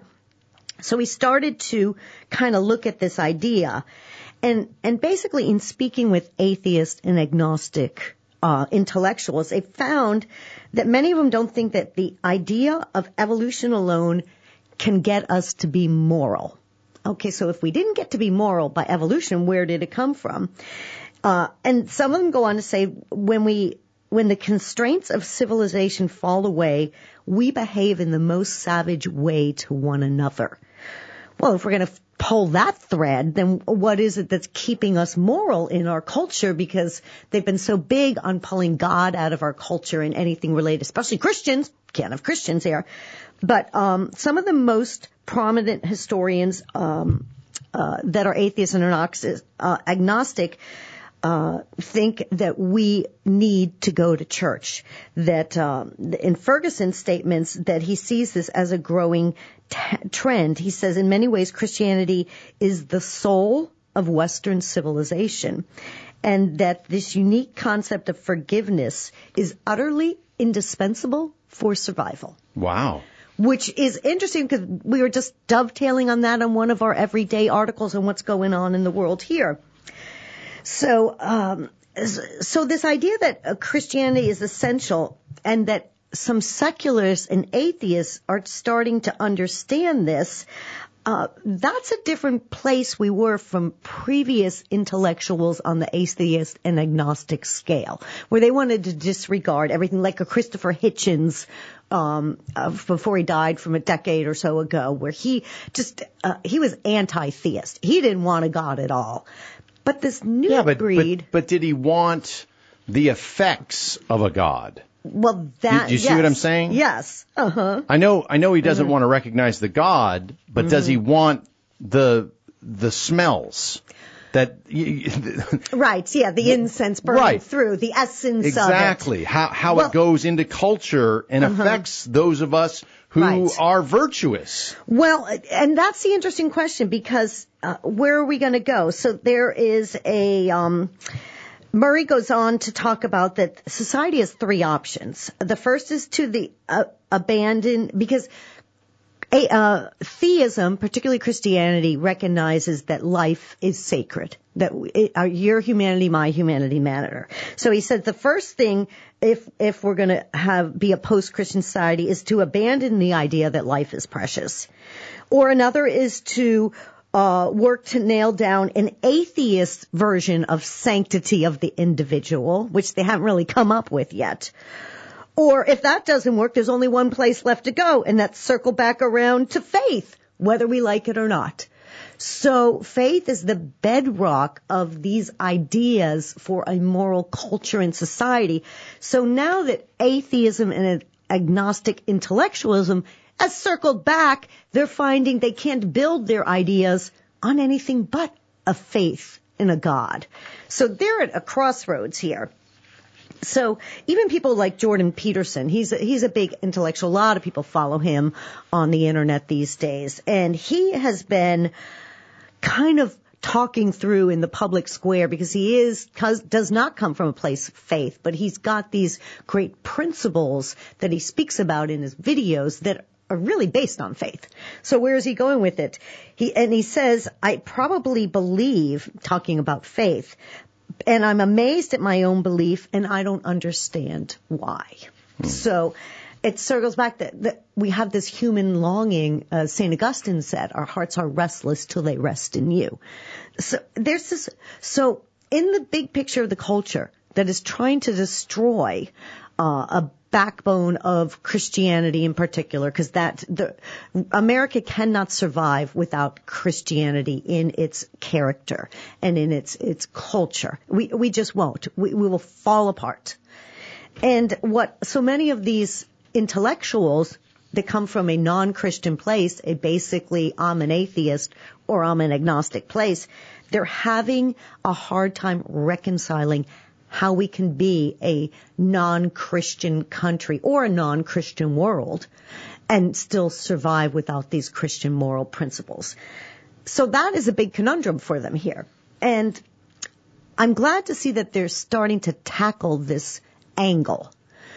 Speaker 3: So we started to kind of look at this idea. And, and basically in speaking with atheist and agnostic uh, intellectuals, they found that many of them don't think that the idea of evolution alone can get us to be moral. Okay, so if we didn't get to be moral by evolution, where did it come from? Uh, and some of them go on to say when we when the constraints of civilization fall away, we behave in the most savage way to one another. Well, if we're going to pull that thread, then what is it that's keeping us moral in our culture? Because they've been so big on pulling God out of our culture and anything related, especially Christians. Can't have Christians here. But um some of the most prominent historians um uh that are atheists and agnostic, uh, agnostic Uh, think that we need to go to church. That um, in Ferguson's statements that he sees this as a growing t- trend. He says in many ways Christianity is the soul of Western civilization, and that this unique concept of forgiveness is utterly indispensable for survival.
Speaker 1: Wow.
Speaker 3: Which is interesting because we were just dovetailing on that on one of our everyday articles on what's going on in the world here. So, um, so this idea that uh, Christianity is essential and that some secularists and atheists are starting to understand this, uh, that's a different place we were from previous intellectuals on the atheist and agnostic scale, where they wanted to disregard everything, like a Christopher Hitchens, um, uh, before he died from a decade or so ago, where he just, uh, he was anti-theist. He didn't want a God at all. But this new
Speaker 1: yeah, but,
Speaker 3: breed...
Speaker 1: But, but did he want the effects of a God?
Speaker 3: Well, that...
Speaker 1: Do you see
Speaker 3: yes.
Speaker 1: what I'm saying?
Speaker 3: Yes. Uh-huh.
Speaker 1: I know I know he doesn't
Speaker 3: Mm-hmm.
Speaker 1: want to recognize the God, but mm-hmm. does he want the the smells? That
Speaker 3: Right, yeah, the incense burning
Speaker 1: right.
Speaker 3: through, the essence
Speaker 1: exactly.
Speaker 3: of it.
Speaker 1: How, how
Speaker 3: well,
Speaker 1: it goes into culture and
Speaker 3: uh-huh.
Speaker 1: affects those of us who
Speaker 3: right.
Speaker 1: are virtuous.
Speaker 3: Well, and that's the interesting question, because uh, where are we going to go? So there is a... Um, Murray goes on to talk about that society has three options. The first is to the uh, abandon, because a, uh, theism, particularly Christianity, recognizes that life is sacred, that it, uh, your humanity, my humanity matter. So he said the first thing, if if we're going to have be a post-Christian society, is to abandon the idea that life is precious. Or another is to Uh, work to nail down an atheist version of sanctity of the individual, which they haven't really come up with yet. Or if that doesn't work, there's only one place left to go, and that's circle back around to faith, whether we like it or not. So faith is the bedrock of these ideas for a moral culture and society. So now that atheism and agnostic intellectualism has circled back, they're finding they can't build their ideas on anything but a faith in a God. So they're at a crossroads here. So even people like Jordan Peterson, he's a, he's a big intellectual. A lot of people follow him on the internet these days. And he has been kind of talking through in the public square, because he is does not come from a place of faith, but he's got these great principles that he speaks about in his videos that are really based on faith. So where is he going with it? He and he says, I probably believe, talking about faith, and I'm amazed at my own belief, and I don't understand why. Hmm. So it circles back that, that we have this human longing, as Saint Augustine said, our hearts are restless till they rest in you. So there's this, so in the big picture of the culture that is trying to destroy uh, a backbone of Christianity in particular, because that the America cannot survive without Christianity in its character and in its its culture. We we just won't. We we will fall apart. And what so many of these intellectuals that come from a non-Christian place, a basically I'm an atheist or I'm an agnostic place, they're having a hard time reconciling how we can be a non-Christian country or a non-Christian world and still survive without these Christian moral principles. So that is a big conundrum for them here. And I'm glad to see that they're starting to tackle this angle,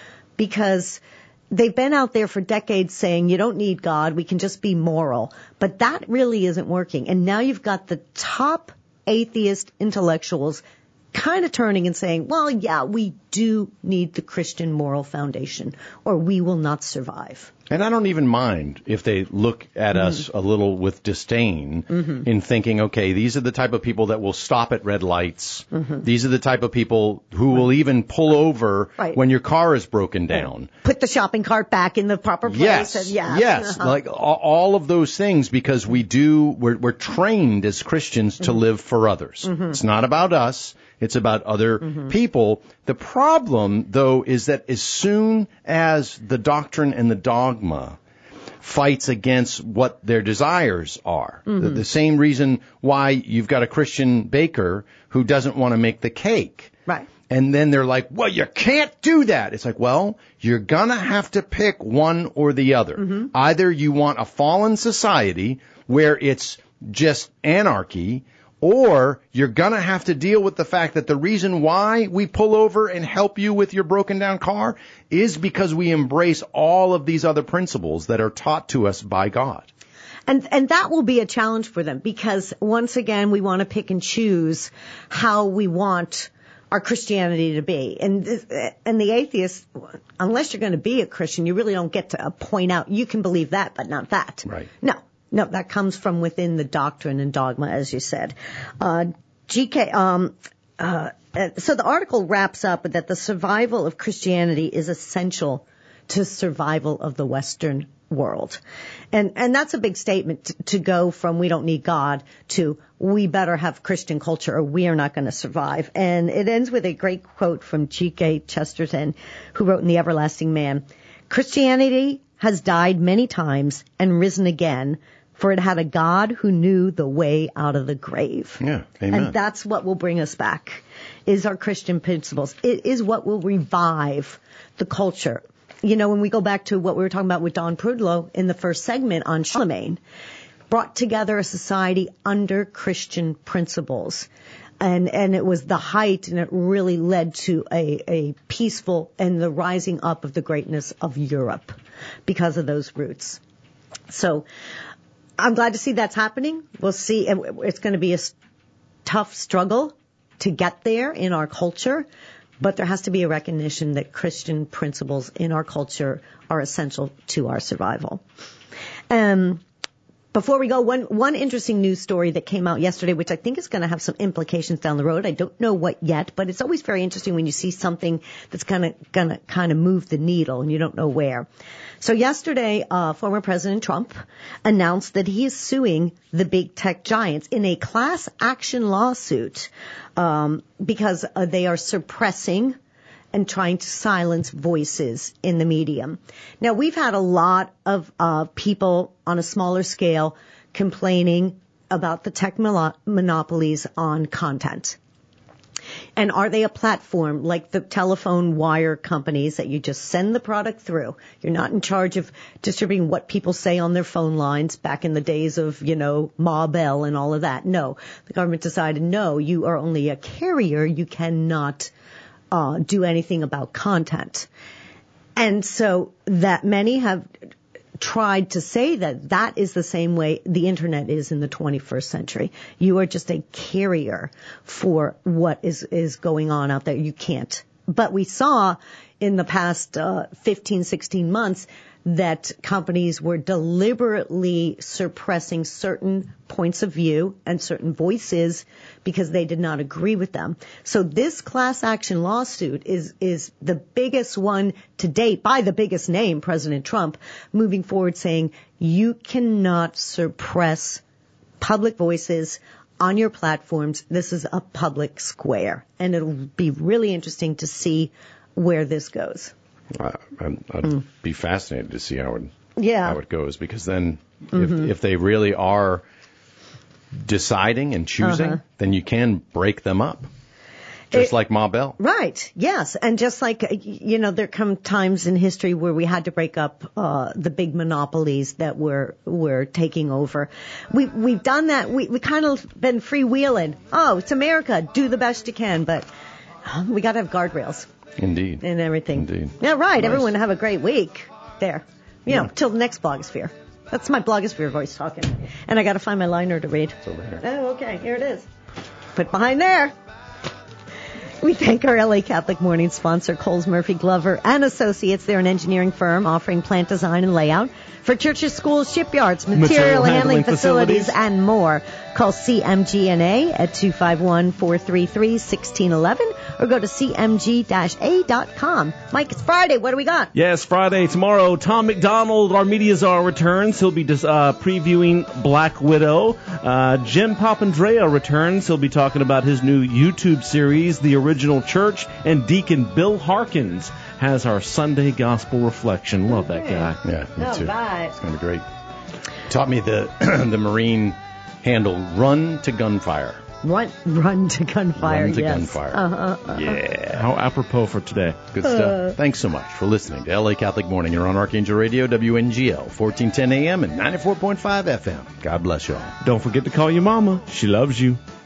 Speaker 3: because they've been out there for decades saying you don't need God, we can just be moral. But that really isn't working. And now you've got the top atheist intellectuals kind of turning and saying, well, yeah, we do need the Christian moral foundation, or we will not survive.
Speaker 1: And I don't even mind if they look at mm-hmm. us a little with disdain mm-hmm. in thinking, okay, these are the type of people that will stop at red lights. Mm-hmm. These are the type of people who right. will even pull over right. when your car is broken down.
Speaker 3: Right. Put the shopping cart back in the proper place.
Speaker 1: Yes,
Speaker 3: and, yeah.
Speaker 1: yes, uh-huh. like all of those things, because we do, we're, we're trained as Christians to mm-hmm. live for others. Mm-hmm. It's not about us. It's about other mm-hmm. people. The problem, though, is that as soon as the doctrine and the dogma fights against what their desires are, mm-hmm. the, the same reason why you've got a Christian baker who doesn't want to make the cake.
Speaker 3: Right.
Speaker 1: And then they're like, well, you can't do that. It's like, well, you're going to have to pick one or the other. Mm-hmm. Either you want a fallen society where it's just anarchy, or you're going to have to deal with the fact that the reason why we pull over and help you with your broken down car is because we embrace all of these other principles that are taught to us by God.
Speaker 3: And and that will be a challenge for them, because once again, we want to pick and choose how we want our Christianity to be. And and the atheists, unless you're going to be a Christian, you really don't get to point out, you can believe that, but not that.
Speaker 1: Right.
Speaker 3: No. No, that comes from within the doctrine and dogma, as you said. Uh, G K, um, uh, so the article wraps up that the survival of Christianity is essential to survival of the Western world. And, and that's a big statement to, to go from we don't need God to we better have Christian culture or we are not going to survive. And it ends with a great quote from G K Chesterton, who wrote in The Everlasting Man, Christianity has died many times and risen again, for it had a God who knew the way out of the grave.
Speaker 1: Yeah, amen.
Speaker 3: And that's what will bring us back, is our Christian principles. It is what will revive the culture. You know, when we go back to what we were talking about with Don Prudlow in the first segment on Charlemagne, brought together a society under Christian principles. And, and it was the height, and it really led to a, a peaceful and the rising up of the greatness of Europe because of those roots. So I'm glad to see that's happening. We'll see. It's going to be a tough struggle to get there in our culture, but there has to be a recognition that Christian principles in our culture are essential to our survival. Um, Before we go, one, one interesting news story that came out yesterday, which I think is going to have some implications down the road. I don't know what yet, but it's always very interesting when you see something that's going to, going to kind of move the needle and you don't know where. So yesterday, uh, former President Trump announced that he is suing the big tech giants in a class action lawsuit, um, because uh, they are suppressing and trying to silence voices in the medium. Now, we've had a lot of uh, people on a smaller scale complaining about the tech monopolies on content. And are they a platform like the telephone wire companies that you just send the product through? You're not in charge of distributing what people say on their phone lines back in the days of, you know, Ma Bell and all of that. No, the government decided, no, you are only a carrier. You cannot Uh, do anything about content. And so that many have tried to say that that is the same way the internet is in the twenty-first century. You are just a carrier for what is, is going on out there. You can't. But we saw in the past uh, fifteen, sixteen months that companies were deliberately suppressing certain points of view and certain voices because they did not agree with them. So this class action lawsuit is is the biggest one to date by the biggest name, President Trump, moving forward saying you cannot suppress public voices on your platforms. This is a public square, and it'll be really interesting to see where this goes.
Speaker 1: Uh, I'd, I'd mm. be fascinated to see how it
Speaker 3: yeah.
Speaker 1: how it goes, because then
Speaker 3: Mm-hmm.
Speaker 1: if if they really are deciding and choosing,
Speaker 3: Uh-huh.
Speaker 1: then you can break them up, just
Speaker 3: It-
Speaker 1: like Ma Bell.
Speaker 3: Right. Yes. And just like, uh, you know, there come times in history where we had to break up uh, the big monopolies that were were taking over. We we've done that. We we kind of been freewheeling. Oh, it's America. Do the best you can, but uh, we got to have guardrails
Speaker 1: Indeed.
Speaker 3: and everything.
Speaker 1: Indeed.
Speaker 3: Yeah. Right.
Speaker 1: Nice.
Speaker 3: Everyone have a great week there. You
Speaker 1: Yeah.
Speaker 3: know, till the next blogosphere. That's my blogosphere voice talking. And I got to find my liner to read.
Speaker 1: It's over here.
Speaker 3: Oh, okay. Here it is. Put behind there. We thank our L A Catholic Morning sponsor, Coles Murphy Glover and Associates. They're an engineering firm offering plant design and layout for churches, schools, shipyards, material,
Speaker 6: Material
Speaker 3: handling,
Speaker 6: handling
Speaker 3: facilities,
Speaker 6: facilities.
Speaker 3: and more. Call C M G N A at two five one, four three three, one six one one or go to c m g dash a dot com. Mike, it's Friday. What do we got?
Speaker 6: Yes, Friday, tomorrow, Tom McDonald, our media czar, returns. He'll be dis- uh, previewing Black Widow. Uh, Jim Papandrea returns. He'll be talking about his new YouTube series, The Original Church. And Deacon Bill Harkins has our Sunday Gospel Reflection. Love that guy.
Speaker 1: Yeah, me
Speaker 3: All
Speaker 1: too.
Speaker 3: right.
Speaker 1: It's going to be great. Taught me the the Marine handle, run to gunfire.
Speaker 3: Run, run to gunfire,
Speaker 1: Run to
Speaker 3: yes.
Speaker 1: gunfire.
Speaker 3: Uh-huh, uh-huh.
Speaker 1: Yeah.
Speaker 6: How apropos for today.
Speaker 1: Good stuff. Thanks so much for listening to L A Catholic Morning. You're on Archangel Radio, W N G L, fourteen ten A M and ninety-four point five F M. God bless you all.
Speaker 6: Don't forget to call your mama. She loves you.